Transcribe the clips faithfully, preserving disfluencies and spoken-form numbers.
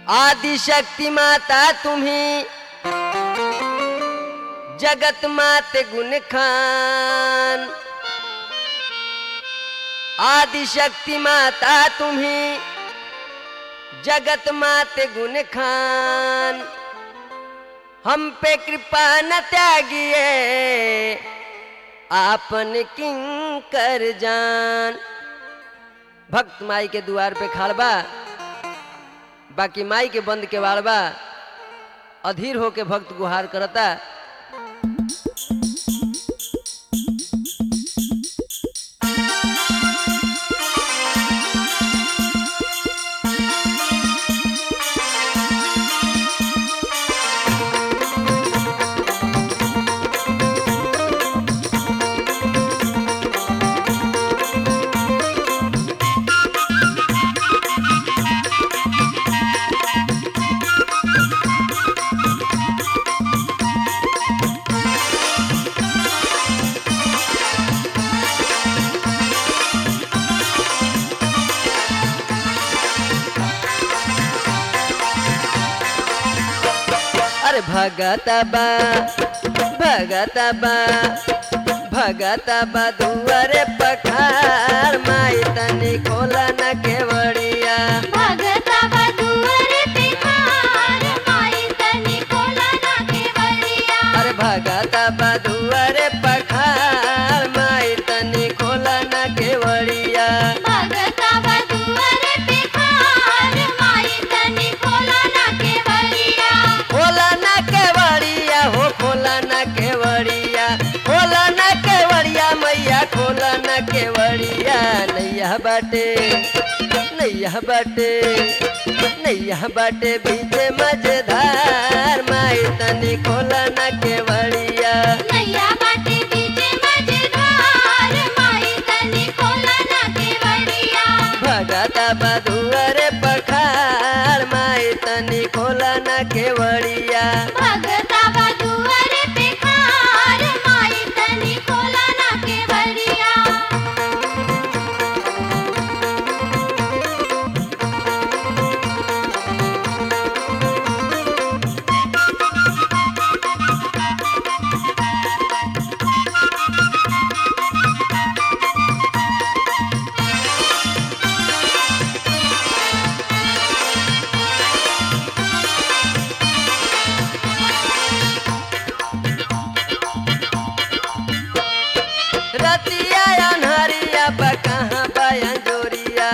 आदिशक्ति माता तुम्ही जगत माते गुण खान। आदिशक्ति माता तुम्ही जगत माते गुण खान। हम पे कृपा न त्यागिए आपन किंकर जान। भक्त माई के द्वार पे खाड़ बा, बाकी माई के बंद के वाड़ बा। अधीर होके भक्त गुहार करता। भगता बा भगता बा भगता बा दुआरे पखार। माई तनी खोला न केवड़िया। भगता बा दुआरे पखार। माई तनी खोला न केवड़िया। अरे भगता बा दुआरे पखार। माई तनी खोला न केवड़िया। भगता बा दुआरे पखार। माई तनी खोला न केवड़िया। खोला न केवड़िया हो खोला न केवड़िया। खोला न केवड़िया मैया खोला न केवड़िया। नैया बाटे नैया बाटे नैया बाटे बीचे मजेदार। माई तनी खोला न केवड़िया। नैया बाटे बीचे मजेदार। माई तनी खोला न केवड़िया। भगता बा दुआरे पखार। माई तनी खोला न केवड़िया। भगता बा दुआरे पखार। माई तनी खोला न केवड़िया। रतिया अनहरिया बा कहाँ बाया जोरिया।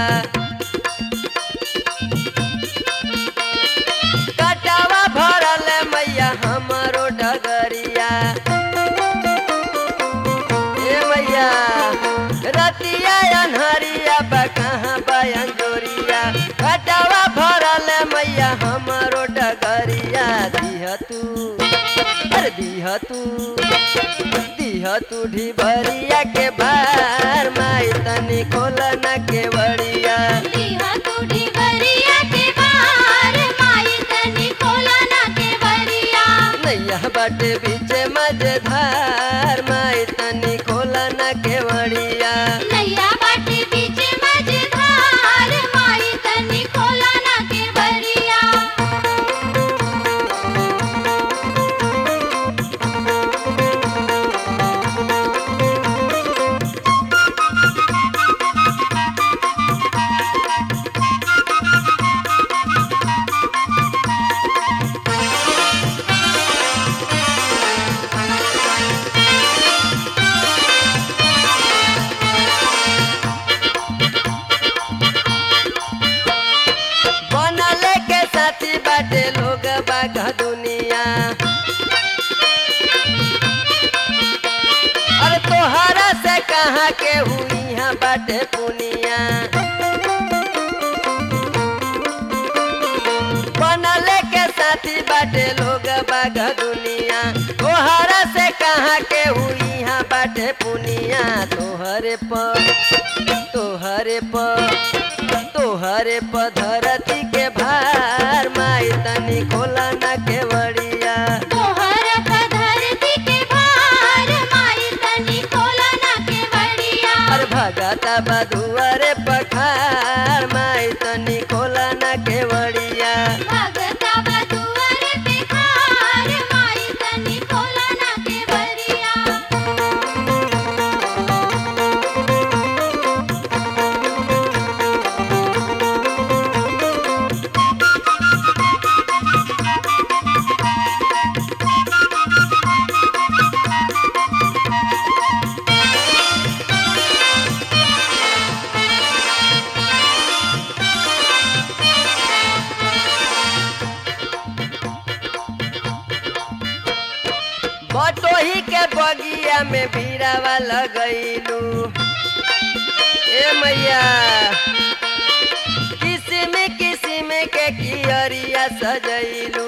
कटावा भरल मैया हमारो डगरिया। ए मैया रतिया अनहरिया बा कहाँ बाया जोरिया। कटावा भरल मैया हमारो डगरिया। दिह तू अरे दिह तू दिह तू ढिबरिया के भार। माई तनी खोला न केवड़िया। दिहा तू ढिबरिया के बाहर। माई तनी खोला न केवड़िया। नैया बाटे बीचे मजेदार। माई तनी खोला न केवड़िया। नैया बाटे बीचे मजेदार। माई तनी खोला न केवड़िया। बनले के साथी बाटे लोग बाग दुनिया। अरे तोहरा से कहाँ के हुई यहाँ बाटे पुनिया। बनले के साथी बाटे लोग बाग दुनिया। तोहरा से कहाँ के हुई यहाँ बाटे पुनिया। तोहरे पर तोहरे पर तोहरे पर धरती के भार। माई तनी खोला न केवड़िया। तोहर पर धरती के भार। माई तनी खोला न केवड़िया। अरे भगता बा दुआरे पखार। माई तनी खोला न केवड़िया। भगता बटोही के बगिया में भीरावा लगैलू ए मैया किसिम किसिम के कियरिया सजैलू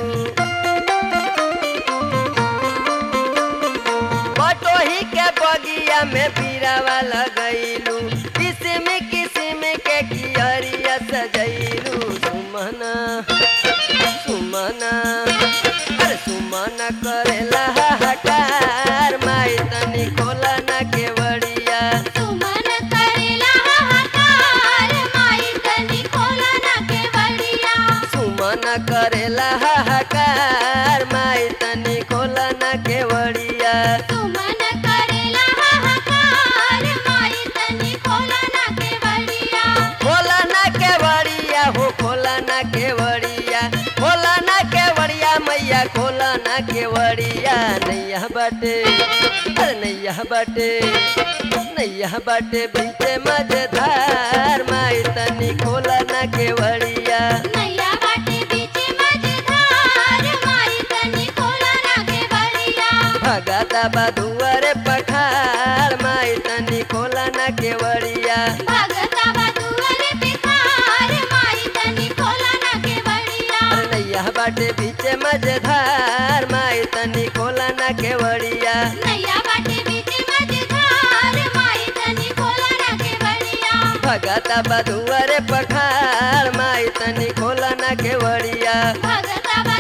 बटोही के बगिया में भीरावा लगैलू किसिम किसिम के कियरिया सजैलू सुमना सुमना अरे सुमना करेला हाहाकार माई तनी खोला ना केवड़िया सुमन करेला हाहाकार माई तनी खोला ना केवड़िया सुमना करेला हाहाकार माई तनी खोला ना केवड़िया सुमन करेला हाहाकार माई तनी खोला ना केवड़िया खोला ना केवड़िया हो खोला ना केवड़िया खोला ना केवड़िया मैया खोला ना केवड़िया नैया बाटे अरे नैया बाटे नैया बाटे बीचे मजेदार माई तनी खोला ना केवड़िया नैया बाटे बीचे मजेदार माई तनी खोला ना केवड़िया भगता बधुअर पखार माई तनी खोला ना केवड़िया भगता बधुअर पिखार माई तनी खोला ना केवड़िया अरे नैया बाटे बीचे मजेदार माई तनी खोला ना केवड़िया नैया बाटे बीचे मजेदार माई तनी खोला ना केवड़िया भगता बधुअर पखार माई तनी खोला ना केवड़िया भगता